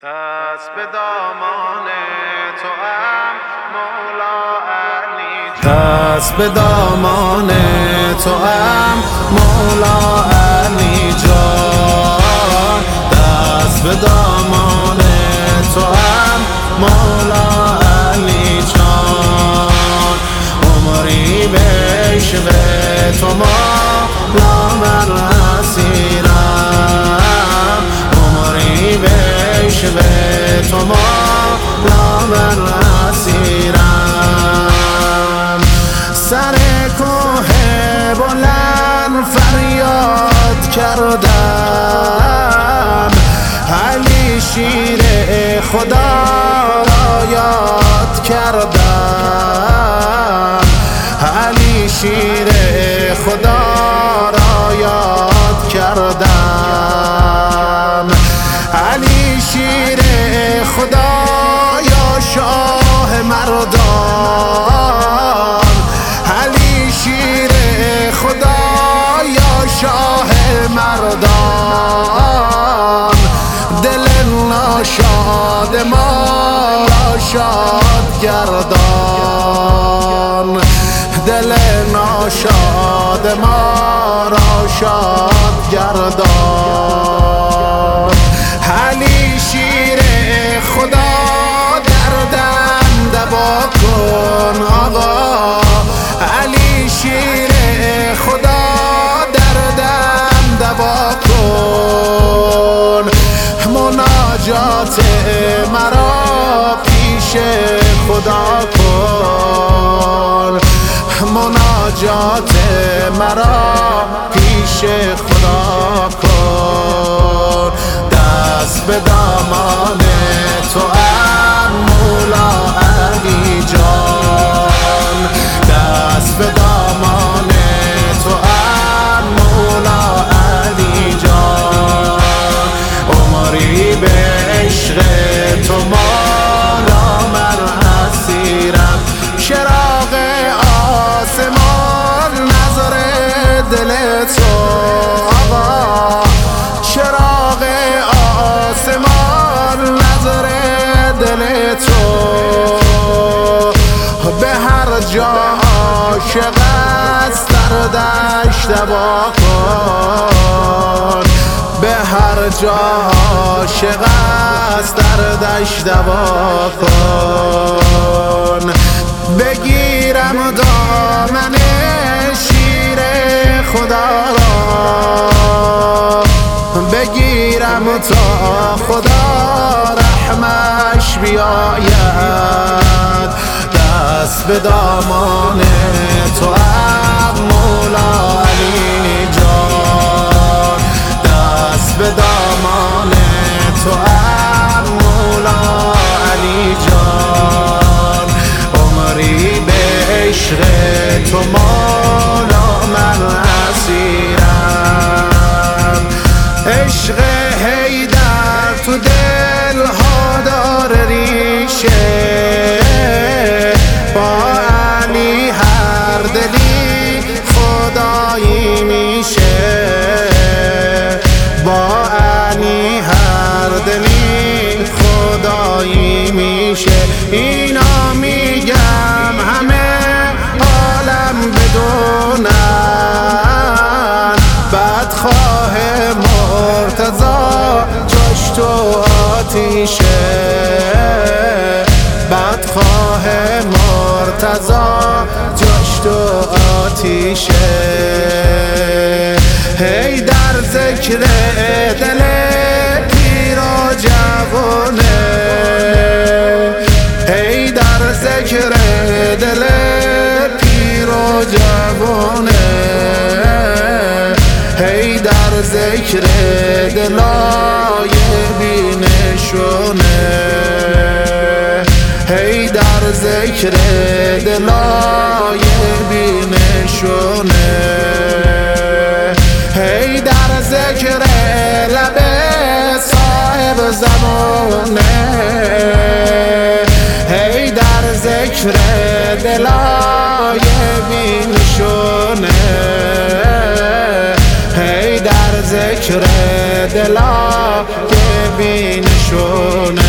دست به دامان توام مولا علی جان، دست به دامان توام مولا علی جان، دست به دامان توام مولا علی جان. عمری بشوه تو مولا من اسیرم، عمری بشوه تو مولا من اسیرم. سر کوه بلند فریاد کردم، علی شیر خدا را یاد کردم، علی شیر خدا را یاد کردم، علی شیر خدا یا شاه مردان، علی شیر خدا یا شاه مردان. دل ناشاد ما را شاد گردان، دل ناشاد ما را شاد گردان. علی شیر خدا دردم دوا کن آقا، علی شیر خدا دردم دوا کن. مناجات مرا پیش خدا کن، مناجات مرا پیش خدا کن. دست به دامان توام مولا علی جان، دست به دامان توام مولا علی جان. عمری به عشق تو مولا من اسیرم، چراغ آسمان نظر دل تو آقا، چراغ آسمان نظر دل تو. به هر جا عاشق است در دشت دوا کن، به هر جا عاشق است در دشت دوا کن. بگیرم دامن شیر خدا را، بگیرم تا خدا رحمش بیاید. دست به دامان توام مولا علی جان، دست به دامان توام مولا علی جان. عمری به عشق تو مولا من اسیرم، عشق حیدر تو دل ها داره ریشه. با علی هر دلی خدایی میشه، با علی هر دلی خدایی میشه. اینا میگم همه عالم بدونن، بدخواه مرتضی جاش تو آتیشه، بدخواه مرتضی جاش تو آتیشه. هی در ذکر دل پیر و جوانه، هی در ذکر دل پیر و جوانه، هی در ذکر دلای بینشونه، هی در ذکر دلای بینشونه، هی در ذکر لب صاحب زمانه، هی در ذکر دلای بینشونه، هی در ذکر دلا که بینشونه.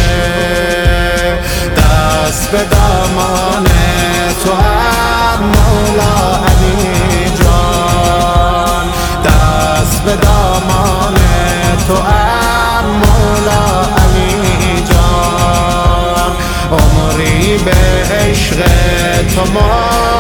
به دامان تو مولا علی جان، دست به دامان تو مولا علی جان، عمری به عشق تو